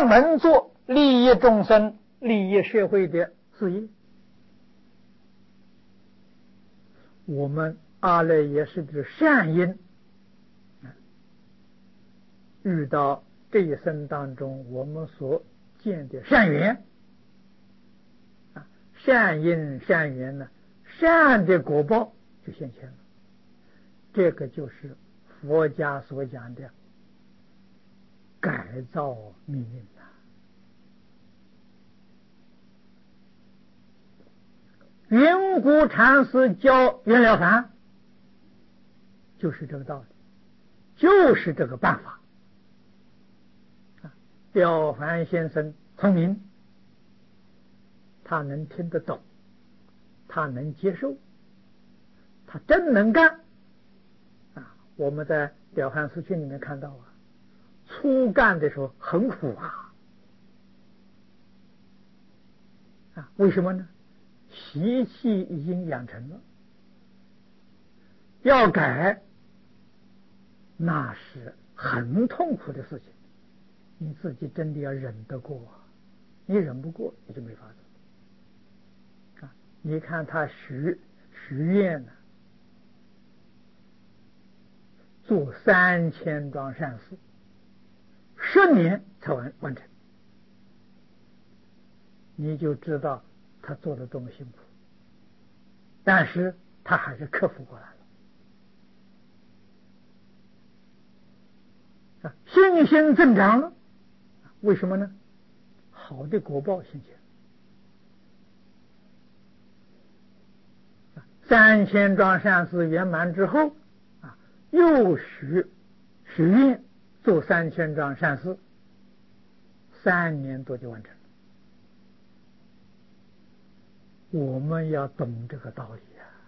专门做利益众生、利益社会的事业。我们阿赖耶识的善因，遇到这一生当中我们所见的善缘，善因善缘呢，善的果报就现前了。这个就是佛家所讲的改造命运呐。云谷禅师教袁了凡就是这个道理，就是这个办法。了凡先生聪明，他能听得懂，他能接受，他真能干。我们在了凡四训里面看到初干的时候很苦为什么呢？习气已经养成了，要改那是很痛苦的事情，你自己真的要忍得过你忍不过你就没法子你看他许愿呢，做3000桩善事，10年才完成，你就知道他做的多么辛苦，但是他还是克服过来了信心增长了。为什么呢？好的果报现前，3000桩善事圆满之后又许愿做3000桩善事，3年多就完成了。我们要懂这个道理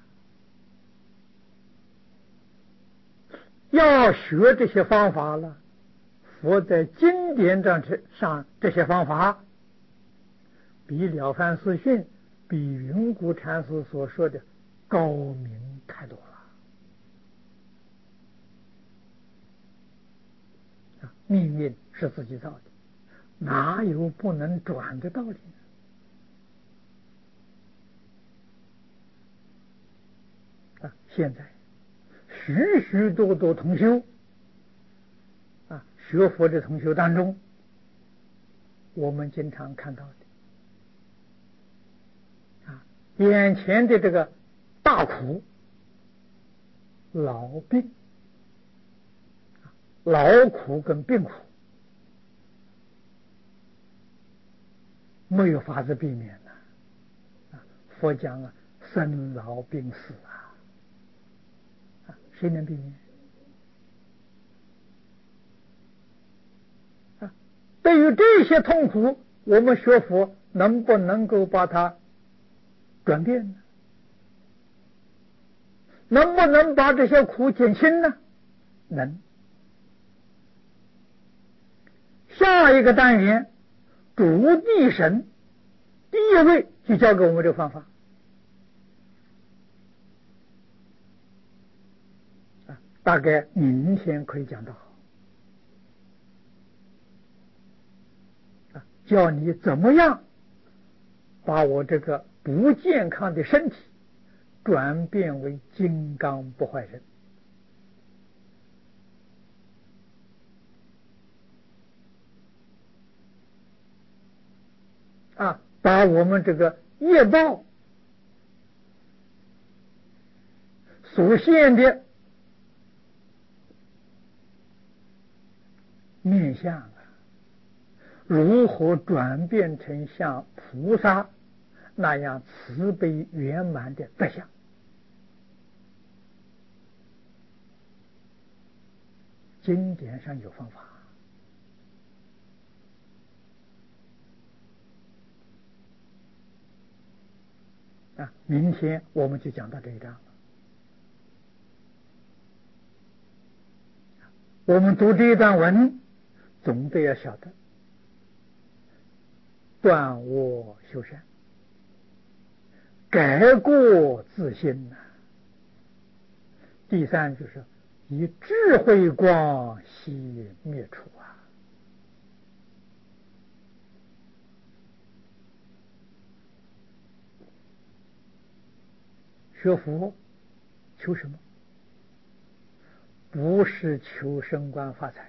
要学这些方法了。佛在经典上这些方法，比了凡四训、比云谷禅师所说的高明太多了。命运是自己造的，哪有不能转的道理呢？现在许许多多同修学佛的同修当中，我们经常看到的眼前的这个大苦，老病，劳苦跟病苦没有法子避免佛讲生老病死谁能避免？对于这些痛苦，我们学佛能不能够把它转变呢？能不能把这些苦减轻呢？能。下一个单元主地神第一位就教给我们这个方法大概明天可以讲到教你怎么样把我这个不健康的身体转变为金刚不坏身把我们这个业报所现的面相如何转变成像菩萨那样慈悲圆满的德相？经典上有方法明天我们就讲到这一章了。我们读这一段文，总得要晓得断恶修善，改过自新第三就是以智慧光熄灭处学佛求什么？不是求升官发财，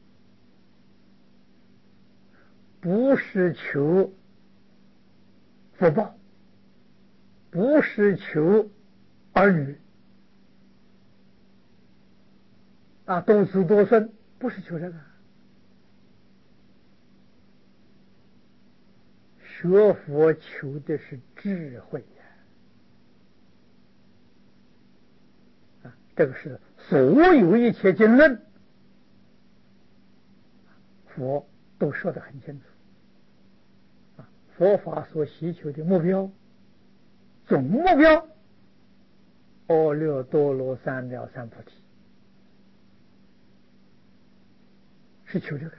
不是求福报，不是求儿女多子多孙，不是求这个。学佛求的是智慧呀！这个是所有一切经论，佛都说得很清楚。佛法所希求的目标，总目标，阿耨多罗三藐三菩提，是求这个。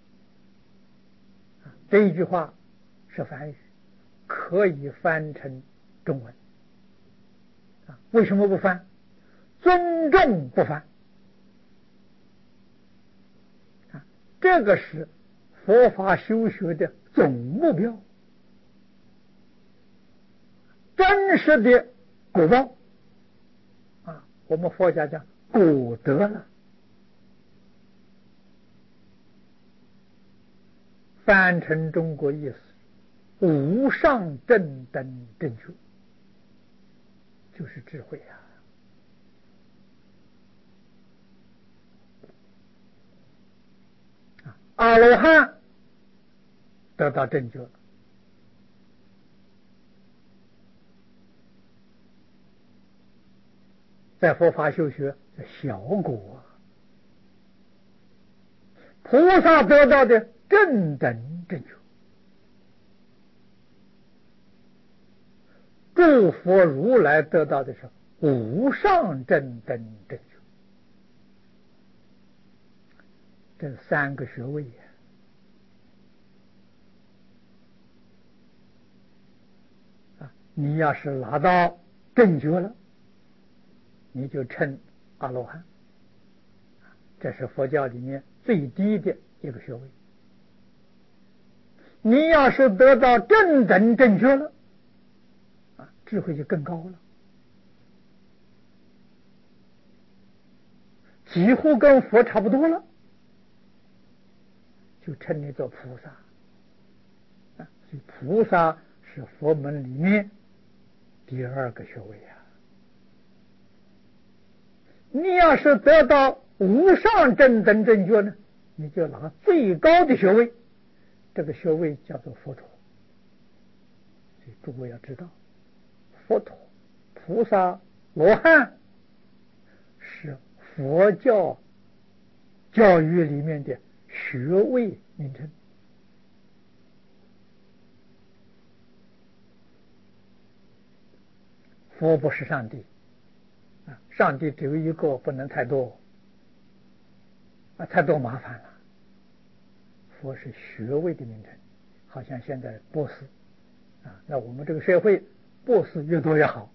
这一句话是梵语，可以翻成中文。为什么不翻？尊重不翻。这个是佛法修学的总目标，真实的果报我们佛家讲果德了。翻成中国意思，无上正等正觉，就是智慧阿罗汉得到正觉，在佛法修学的小果。菩萨得到的正等正觉，诸佛如来得到的是无上正等正觉。这三个学位你要是拿到正觉了，你就称阿罗汉，这是佛教里面最低的一个学位。你要是得到正等正觉了，智慧就更高了，几乎跟佛差不多了，就称你做菩萨。所以菩萨是佛门里面第二个学位你要是得到无上正等正觉呢，你就拿最高的学位，这个学位叫做佛陀。所以诸位要知道，佛陀、菩萨、罗汉是佛教教育里面的学位名称。佛不是上帝，上帝只有一个，不能太多，太多麻烦了。佛是学位的名称，好像现在博士那我们这个社会博士越多越好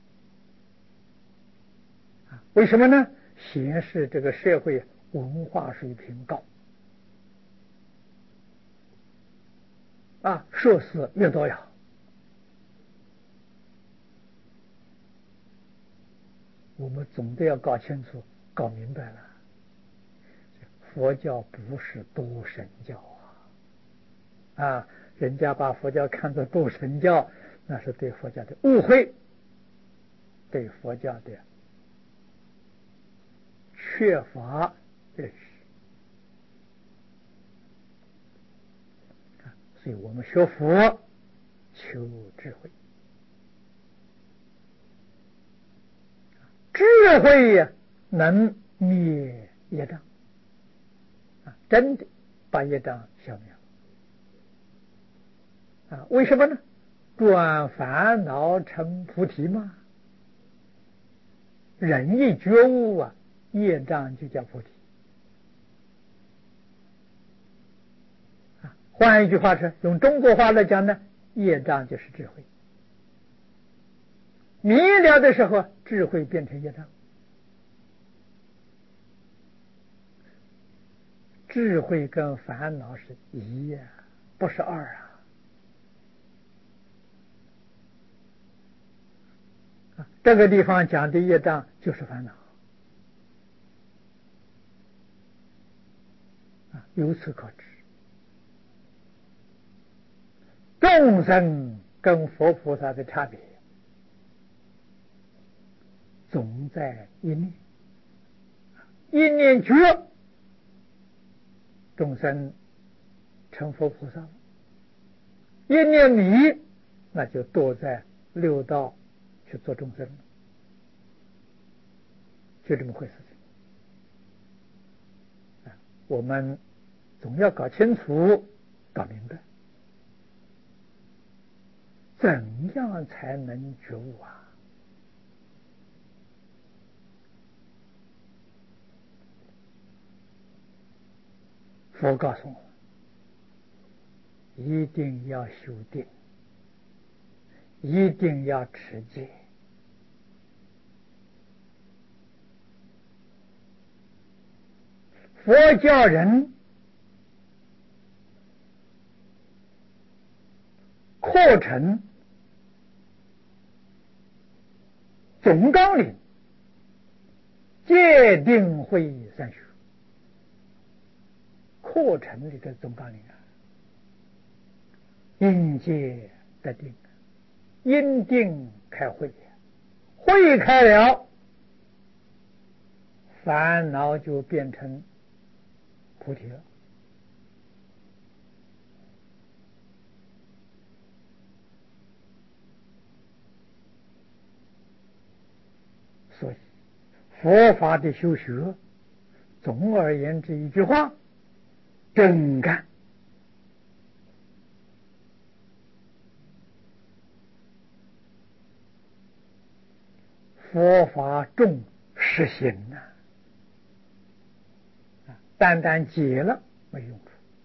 为什么呢？显示这个社会文化水平高硕士越多越好。我们总得要搞清楚、搞明白了，佛教不是多神教人家把佛教看作多神教，那是对佛教的误会，对佛教的缺乏认识。所以我们学佛求智慧，智慧能灭业障真的把业障消灭了为什么呢？转烦恼成菩提嘛。人一觉悟业障就叫菩提换一句话说，用中国话来讲呢，业障就是智慧。迷了的时候，智慧变成业障。智慧跟烦恼是一不是二这个地方讲的业障就是烦恼由此可知，众生跟佛菩萨的差别总在一念，一念觉，众生成佛菩萨了；一念迷，那就堕在六道去做众生了，就这么回事情。我们总要搞清楚、搞明白，怎样才能觉悟啊？佛告诉我们，一定要修定，一定要持戒。佛教人课程总纲领戒定慧三学，课程里的总纲领因戒得定，因定开慧，慧开了，烦恼就变成菩提了。所以佛法的修学，总而言之一句话，真干。佛法重实行单单解了没用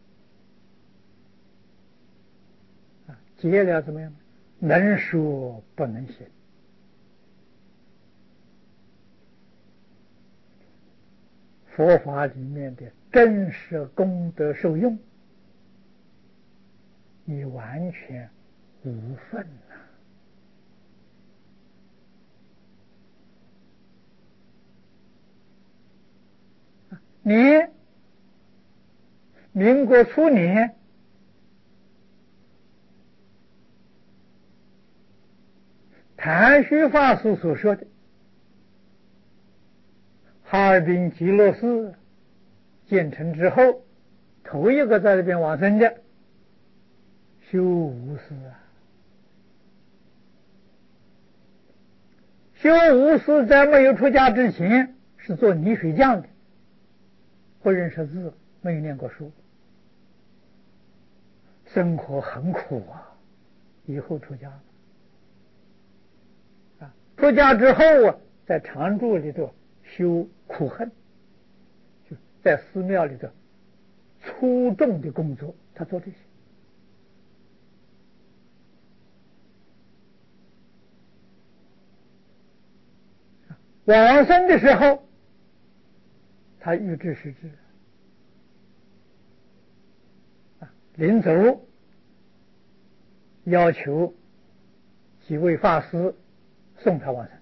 处解了怎么样？能说不能行。佛法里面的真实功德受用，你完全无份你民国初年谭虚法师所说的哈尔滨极乐寺建成之后，头一个在这边往生的修无师修无师在没有出家之前是做泥水匠的，不认识字，没有念过书，生活很苦以后出家出家之后在常住里头修苦恨，就在寺庙里头粗重的工作，他做这些。往生的时候，他预知时至临走要求几位法师送他往生。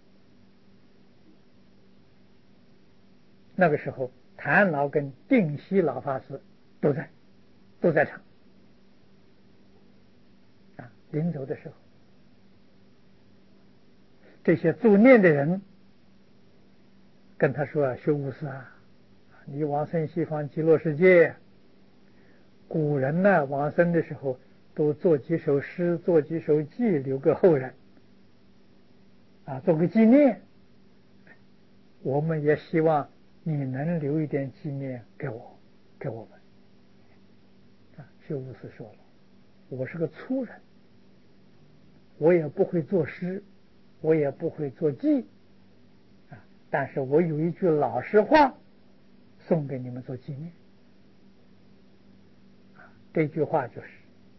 那个时候谭老跟定西老法师都在场临走的时候，这些助念的人跟他说修无师你往生西方极乐世界，古人呢往生的时候都做几首诗，做几首偈，留给后人做个纪念。我们也希望你能留一点纪念给我们修无师说了，我是个粗人，我也不会作诗，我也不会做偈但是我有一句老实话送给你们做纪念这句话就是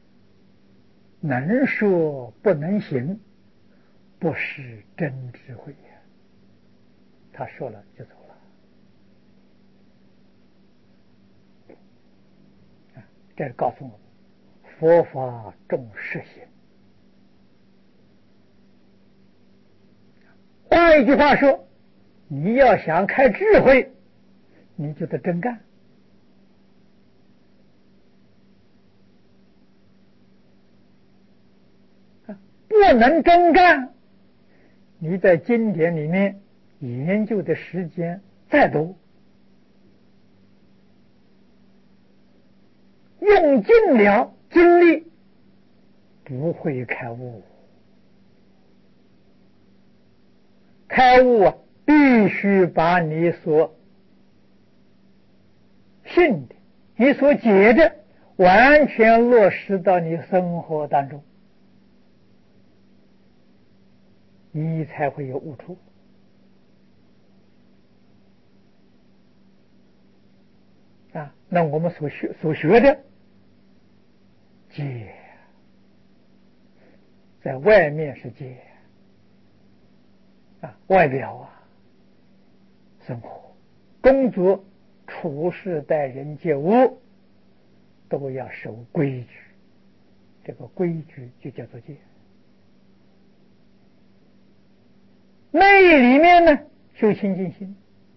能说不能行，不是真智慧他说了就走了这告诉我们佛法重实行，话一句话说，你要想开智慧，你就得真干。不能真干，你在经典里面研究的时间再多，用尽了精力，不会开悟。开悟啊，必须把你所信的、你所解的，完全落实到你生活当中，你才会有悟处。啊，那我们所学的戒，在外面是戒啊，外表啊，生活、工作、处事、待人接物，都要守规矩。这个规矩就叫做戒。内里面呢，修清净心，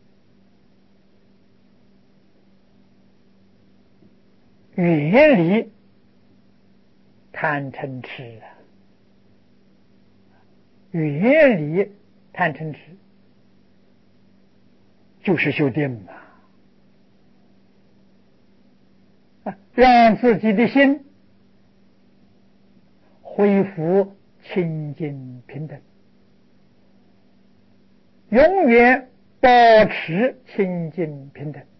远离贪嗔痴啊，远离贪嗔痴，就是修定啊，让自己的心恢复清净平等，永远保持清净平等，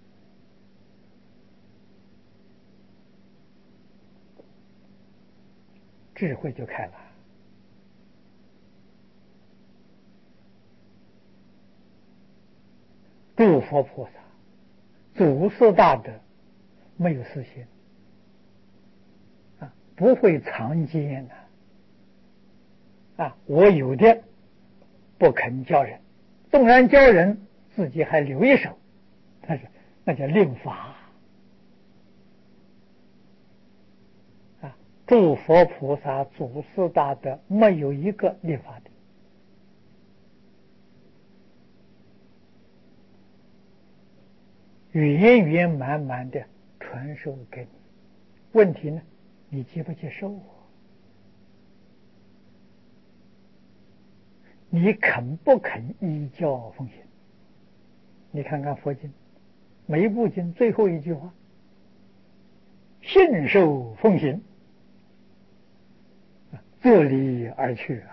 智慧就开了。诸佛菩萨、祖师大德没有私心啊，不会藏奸啊，我有的不肯教人，纵然教人，自己还留一手，但是那叫令法啊。诸佛菩萨、祖师大德没有一个立法的，圆圆满满的传授给你。问题呢，你接不接受？你肯不肯依教奉行？你看看佛经，每一部经最后一句话：信受奉行，自离而去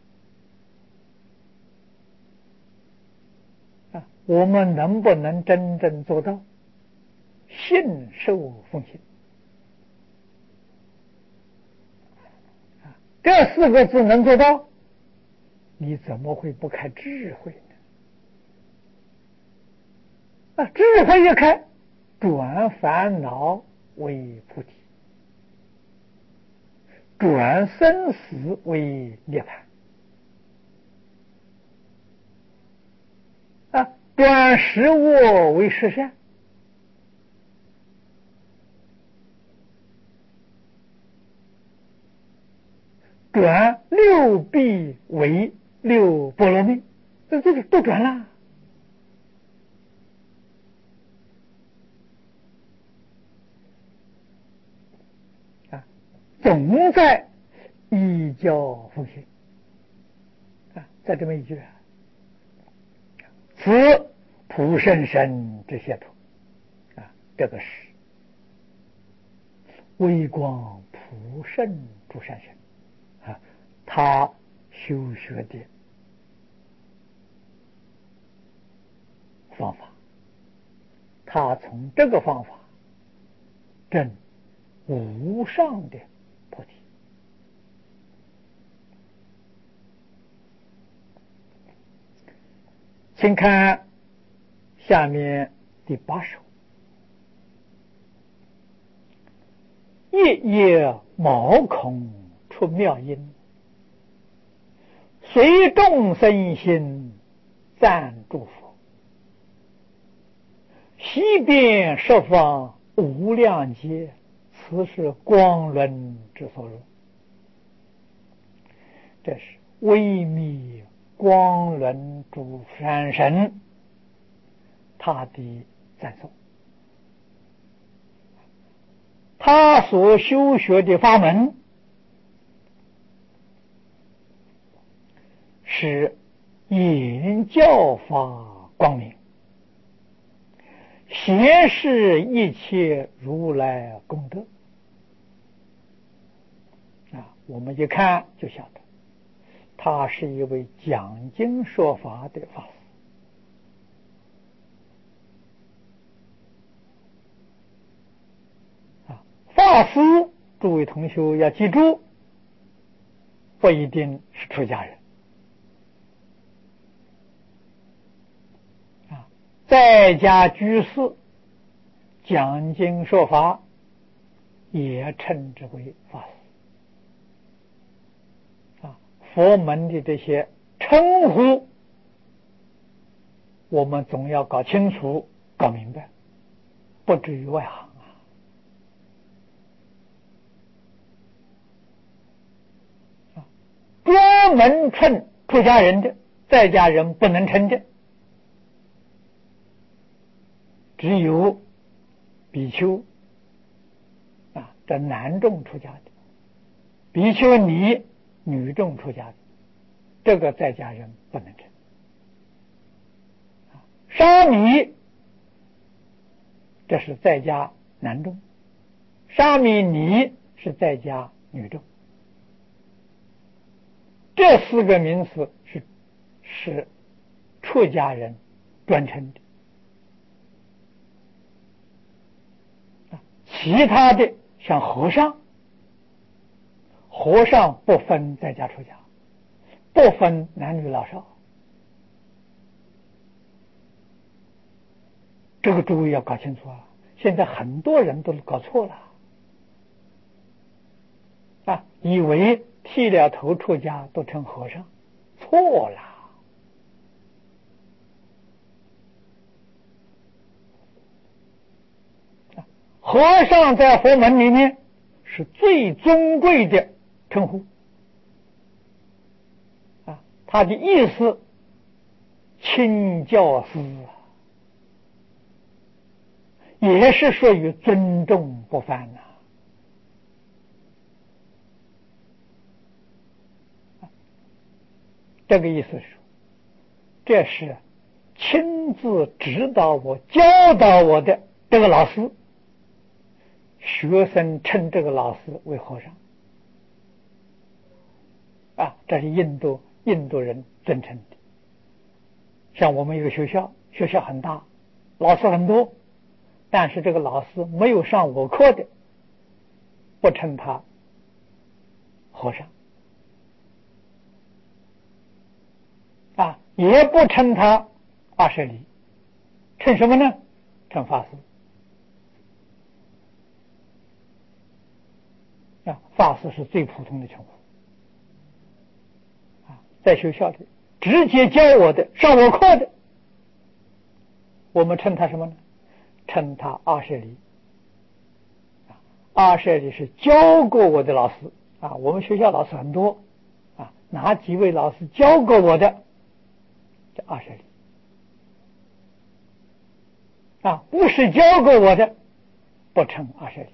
啊！我们能不能真正做到信受奉行？这4个字能做到，你怎么会不开智慧呢？智慧一开，转烦恼为菩提，转生死为涅槃，转实恶为实善，转六臂为六波罗蜜，这都转了。总在依教奉行再这么一句此普圣神之解脱这个是微光普圣诸善神他修学的方法，他从这个方法证无上的菩提。请看下面第8首：夜夜毛孔出妙音，随众生心赞诸佛，西边十方无量劫，此是光轮之所入。这是微密光轮主山神他的赞颂。他所修学的法门是言教法光明，显示一切如来功德。我们一看就晓得，他是一位讲经说法的法师。法师，诸位同学要记住，不一定是出家人。在家居士讲经说法也称之为法师。佛门的这些称呼，我们总要搞清楚、搞明白，不至于外行。专门称出家人的，在家人不能称的，只有比丘这男众出家的，比丘尼女众出家的，这个在家人不能称。沙弥这是在家男众，沙弥尼是在家女众。这四个名词是出家人专称的，其他的像和尚，和尚不分在家出家，不分男女老少，这个诸位要搞清楚啊！现在很多人都搞错了以为剃了头出家都成和尚，错了。和尚在佛门里面是最尊贵的称呼他的意思亲教师也是属于尊重不犯这个意思是，这是亲自指导我、教导我的这个老师，学生称这个老师为和尚这是印度人尊称的。像我们有个学校很大，老师很多，但是这个老师没有上我课的，不称他和尚也不称他阿舍离，称什么呢？称法师法师是最普通的称呼在学校里直接教我的、上我课的，我们称他什么呢？称他阿舍离。阿舍离是教过我的老师我们学校老师很多哪几位老师教过我的叫阿舍离不是教过我的不称阿舍离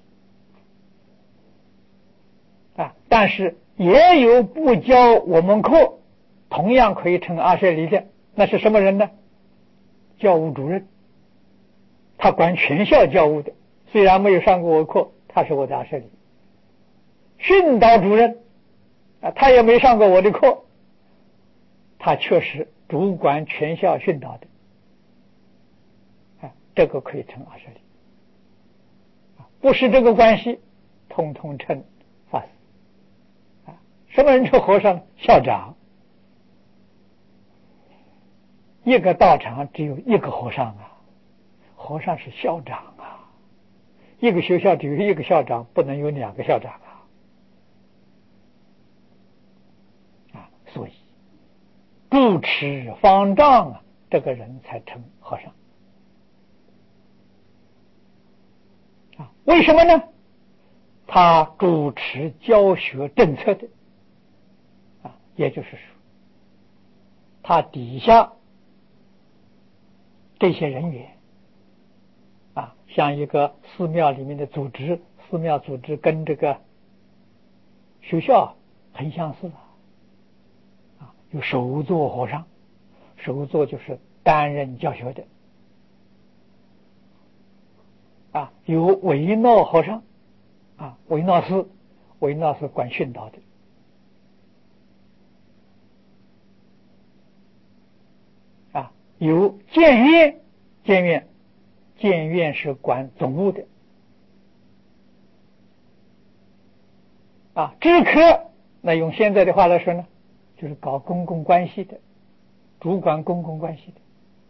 但是也有不教我们课同样可以称阿舍离的，那是什么人呢？教务主任，他管全校教务的，虽然没有上过我课，他是我的阿舍离。训导主任他也没上过我的课，他确实主管全校训导的这个可以称阿舍离不是这个关系统统称法师什么人称和尚？校长。一个道场只有一个和尚和尚是校长一个学校只有一个校长，不能有两个校长所以主持方丈这个人才称和尚为什么呢？他主持教学政策的也就是说他底下这些人员像一个寺庙里面的组织，寺庙组织跟这个学校很相似有首座和尚，首座就是担任教学的有维诺和尚维诺斯，维诺斯管训导的有监院，监院是管总务的支科，那用现在的话来说呢，就是搞公共关系的，主管公共关系的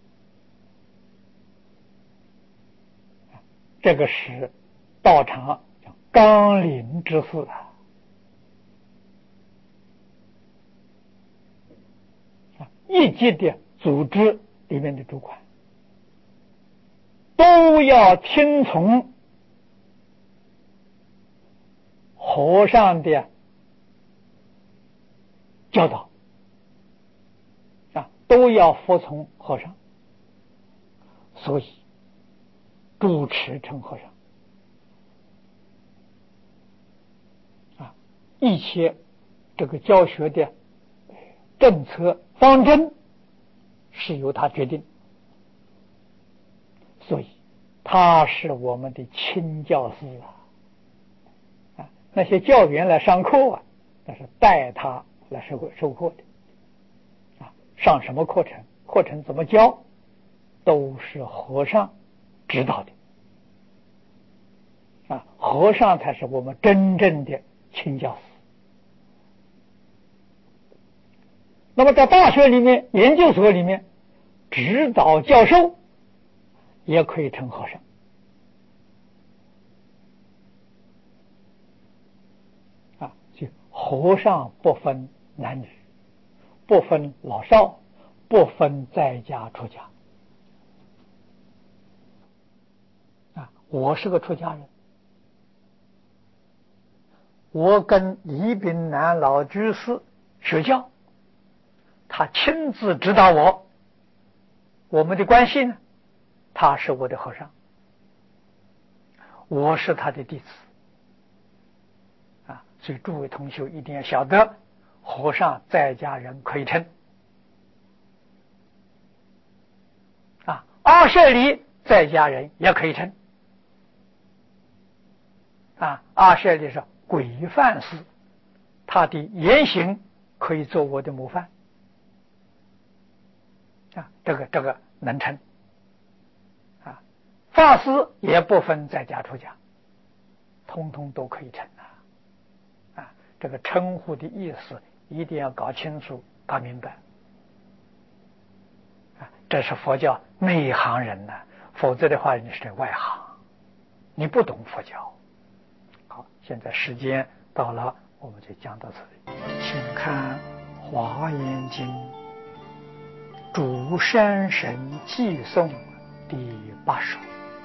这个是道场叫纲领之事一级的组织里面的主管都要听从和尚的教导都要服从和尚，所以主持成和尚一切这个教学的政策方针是由他决定，所以他是我们的亲教师那些教员来上课那是带他来授课的上什么课程，课程怎么教，都是和尚指导的和尚才是我们真正的亲教师。那么在大学里面、研究所里面，指导教授也可以称和尚就和尚不分男女，不分老少，不分在家出家我是个出家人，我跟李炳南老居士学教，他亲自指导我们的关系呢，他是我的和尚，我是他的弟子所以诸位同学一定要晓得，和尚在家人可以称阿舍利在家人也可以称阿舍利是规范师，他的言行可以做我的模范这个能称法师也不分在家出家，通通都可以称这个称呼的意思一定要搞清楚搞明白这是佛教内行人否则的话你是外行，你不懂佛教。好，现在时间到了，我们就讲到这里。请看《华严经》主山神偈颂第8首：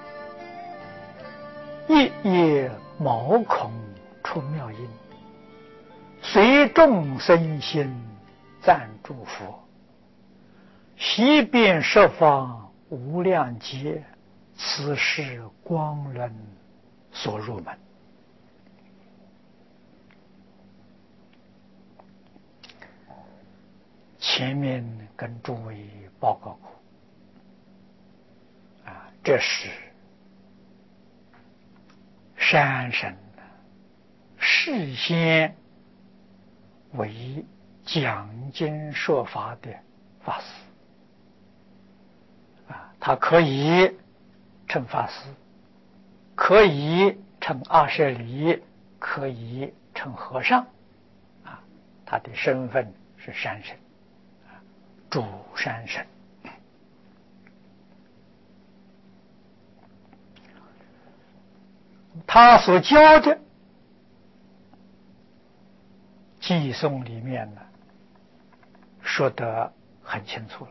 一叶毛孔出妙音，随众生心赞诸佛。悉遍十方无量劫，此是光人所入门。前面跟诸位报告过这是山神事先为讲经说法的法师他可以称法师，可以称阿舍利，可以称和尚他的身份是山神主山神。他所教的偈颂里面呢，说得很清楚了，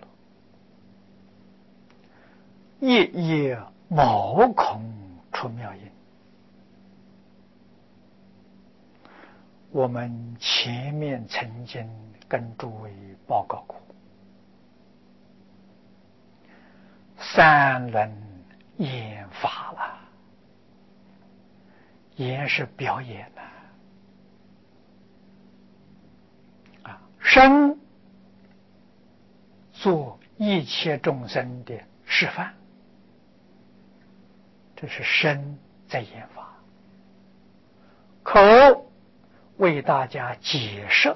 夜夜毛孔出妙音。我们前面曾经跟诸位报告过三轮演法了。演是表演的身做一切众生的示范，这是身在演法。口为大家解释，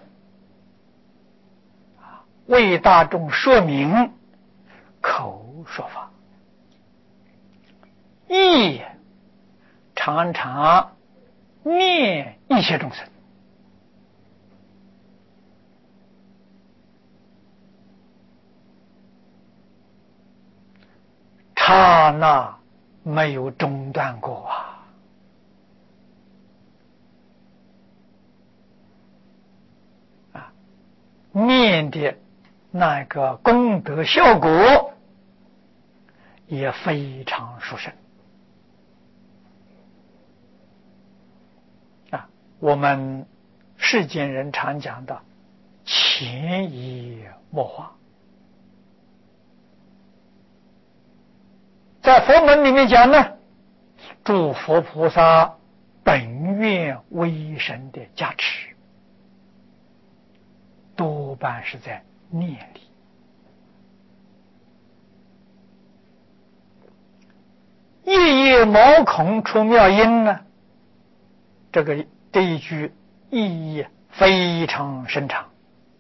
为大众说明，口说法。意常常念一切众生，刹那没有中断过念的那个功德效果也非常殊胜我们世间人常讲的潜移默化，在佛门里面讲呢，诸佛菩萨本愿威神的加持，多半是在念里。夜夜毛孔出妙音呢，这一句意义非常深长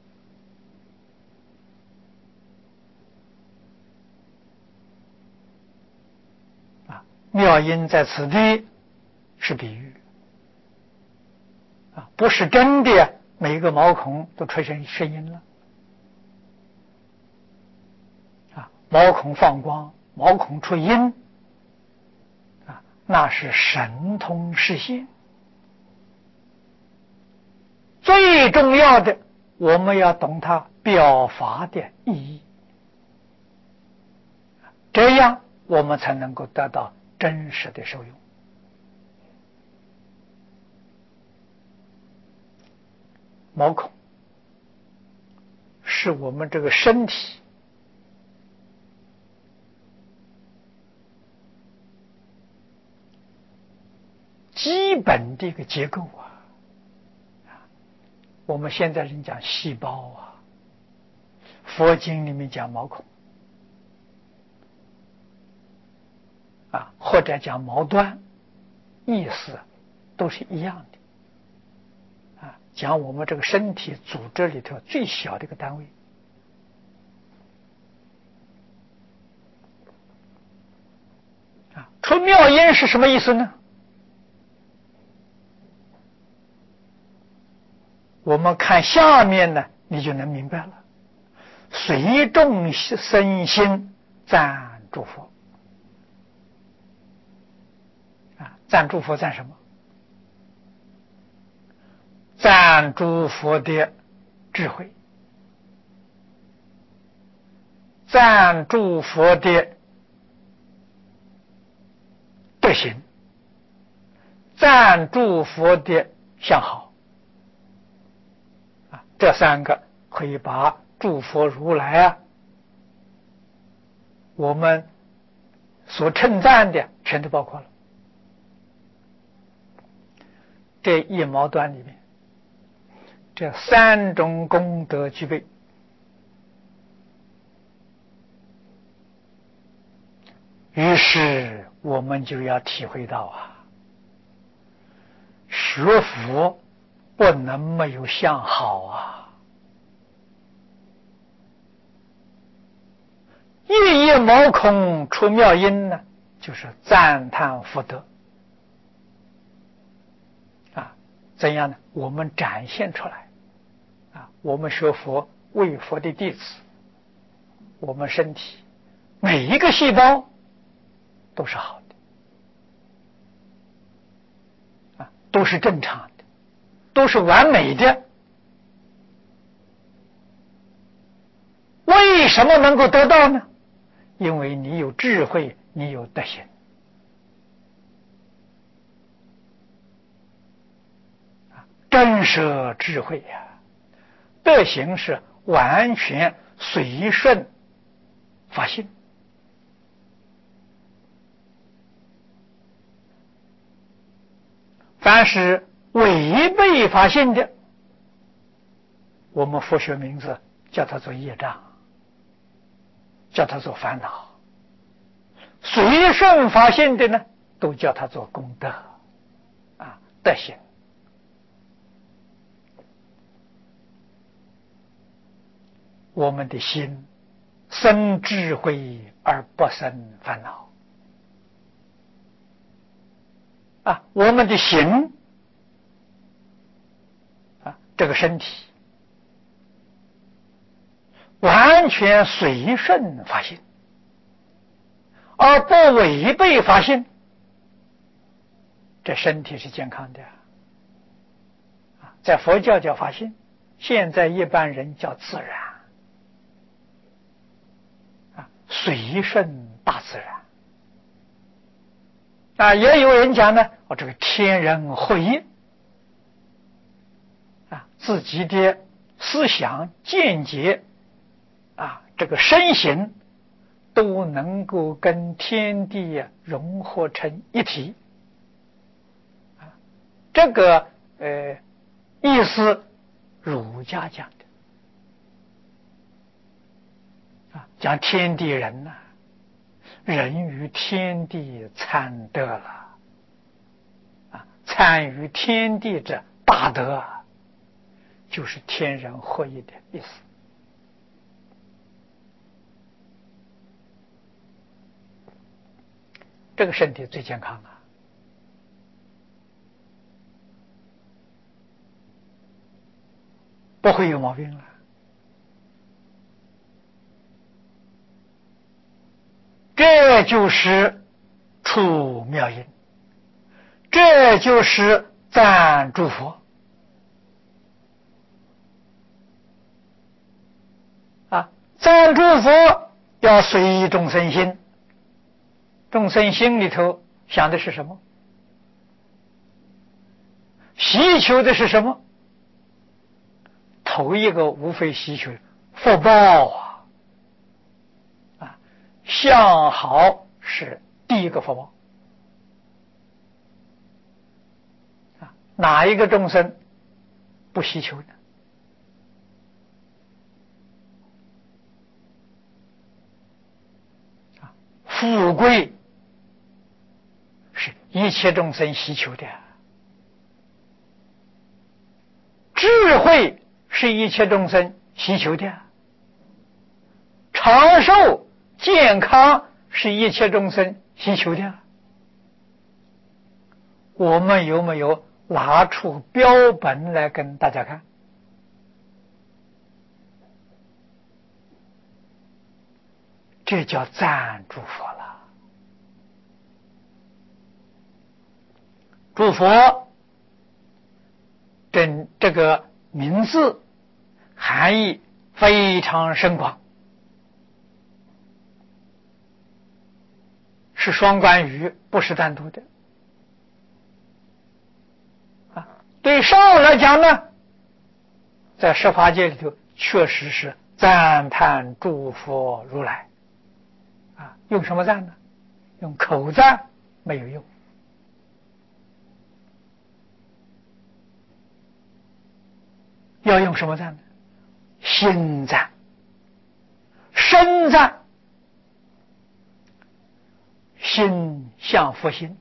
妙音在此地是比喻不是真的每一个毛孔都出现声音了毛孔放光，毛孔出音那是神通示现。最重要的，我们要懂它表法的意义，这样我们才能够得到真实的受用。毛孔是我们这个身体基本的一个结构我们现在人讲细胞佛经里面讲毛孔或者讲毛端，意思都是一样的讲我们这个身体组织里头最小的一个单位出妙音是什么意思呢？我们看下面呢，你就能明白了。随众生心赞诸佛赞诸佛赞什么？赞诸佛的智慧，赞诸佛的德行，赞诸佛的相好这三个可以把诸佛如来我们所称赞的全都包括了。这一毛端里面，这三种功德具备，于是我们就要体会到学佛不能没有相好夜夜毛孔出妙音呢，就是赞叹福德怎样呢？我们展现出来我们学佛为佛的弟子，我们身体每一个细胞都是好的都是正常的，都是完美的。为什么能够得到呢？因为你有智慧，你有德行真实智慧德行是完全随顺发心凡是违背法性的，我们佛学名字叫它做业障，叫它做烦恼；随顺法性的呢，都叫它做功德德行。我们的心生智慧而不生烦恼我们的行这个身体完全随顺法性，而不违背法性，这身体是健康的在佛教叫法性，现在一般人叫自然随顺大自然也有人讲呢，这个天人合一自己的思想见解这个身形都能够跟天地融合成一体这个意思儒家讲的讲天地人人与天地参得了参与天地之大德就是天人合一的意思。这个身体最健康不会有毛病了。这就是出妙音，这就是赞诸佛赞诸佛要随众生心，众生心里头想的是什么？希求的是什么？头一个无非希求福报相好是第一个福报哪一个众生不希求呢？富贵是一切众生希求的，智慧是一切众生希求的，长寿健康是一切众生希求的。我们有没有拿出标本来跟大家看？这叫赞诸佛了。诸佛这个名字含义非常深广，是双关语，不是单独的对上来讲呢，在十法界里头确实是赞叹诸佛如来用什么赞呢？用口赞没有用，要用什么赞呢？心赞、身赞。心像佛心，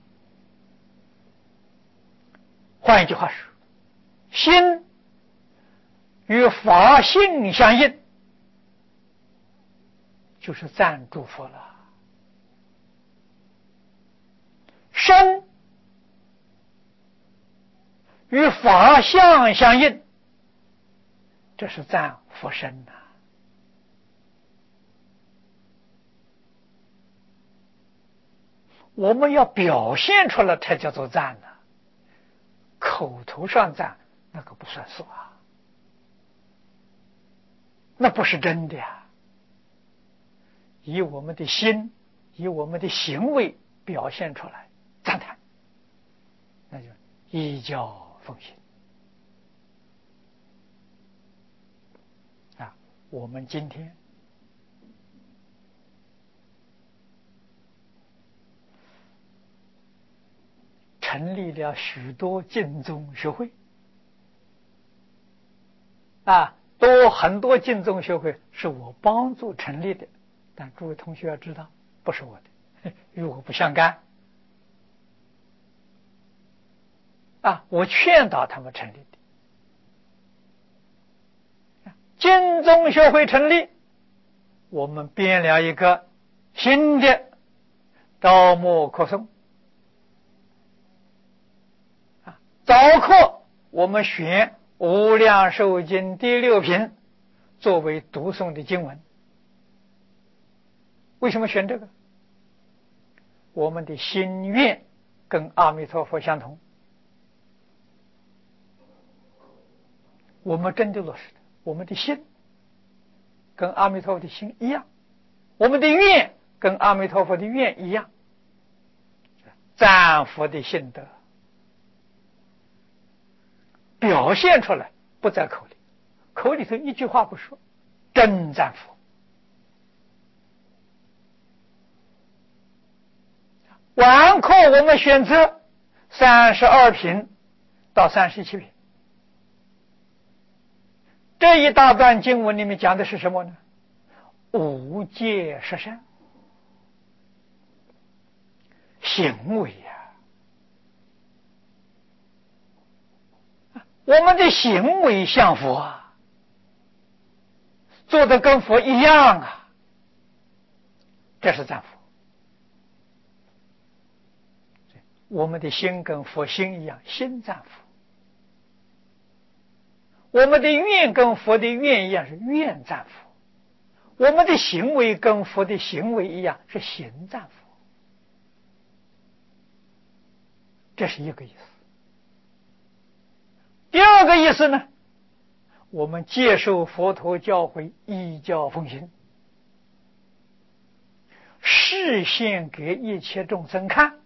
换一句话说，心与法性相应，就是赞诸佛了。身与法相相应，这是赞佛身我们要表现出来才叫做赞口头上赞那个不算数那不是真的以我们的心，以我们的行为表现出来赞叹，那就依教奉行我们今天成立了许多净宗学会很多净宗学会是我帮助成立的，但诸位同学要知道，不是我的，与我不相干我劝导他们成立的。净宗学会成立，我们编了一个新的道默课诵早课我们选《无量寿经》第6品作为读诵的经文。为什么选这个？我们的心愿跟阿弥陀佛相同，我们真的落实的，我们的心跟阿弥陀佛的心一样，我们的愿跟阿弥陀佛的愿一样，赞佛的心得表现出来，不在口里，口里头一句话不说，真赞佛。晚课我们选择32品到37品，这一大段经文里面讲的是什么呢？无戒十善，行为我们的行为像佛做的跟佛一样这是赞佛。我们的心跟佛心一样，心赞佛；我们的愿跟佛的愿一样，是愿赞佛；我们的行为跟佛的行为一样，是行赞佛。这是一个意思。第二个意思呢，我们接受佛陀教诲，依教奉行，示现给一切众生看，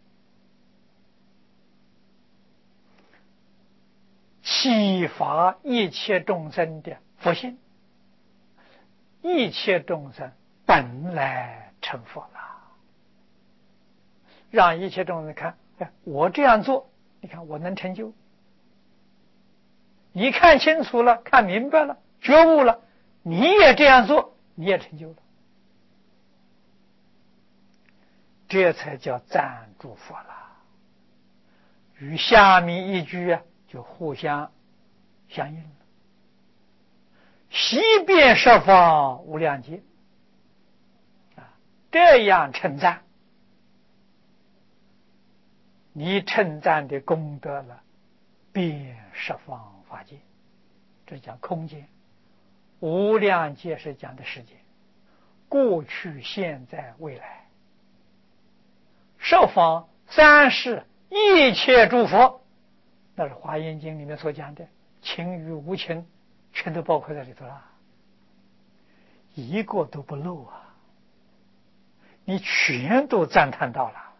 启发一切众生的佛性，一切众生本来成佛了，让一切众生看，我这样做，你看我能成就。你看清楚了，看明白了，觉悟了，你也这样做，你也成就了，这才叫赞诸佛了。与下面一句就互相相应了。悉遍十方无量劫这样称赞，你称赞的功德了，遍十方法界，这讲空间，无量界是讲的世界，过去现在未来，十方三世一切诸佛，那是华严经里面所讲的情与无情，全都包括在里头了，一个都不漏你全都赞叹到了。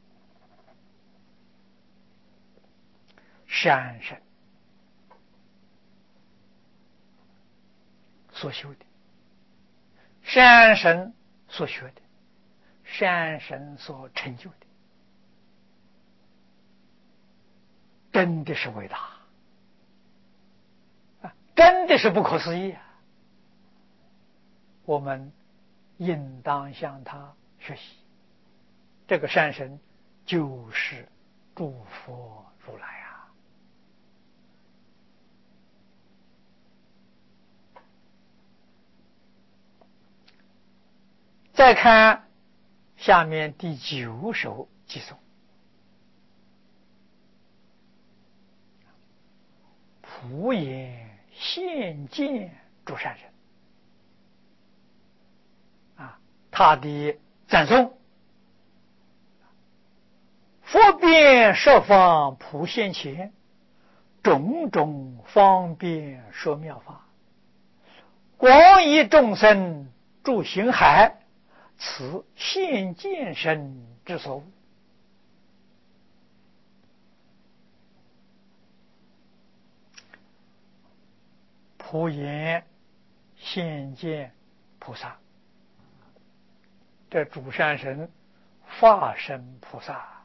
山神所修的，山神所学的，山神所成就的，真的是伟大真的是不可思议我们应当向他学习。这个山神就是诸佛如来再看下面第9首偈颂，普也现见诸善人他的赞颂，佛遍十方普现前，种种方便说妙法，广益众生诸行海，此现见身之所悟。普言现见菩萨，这主善神化身菩萨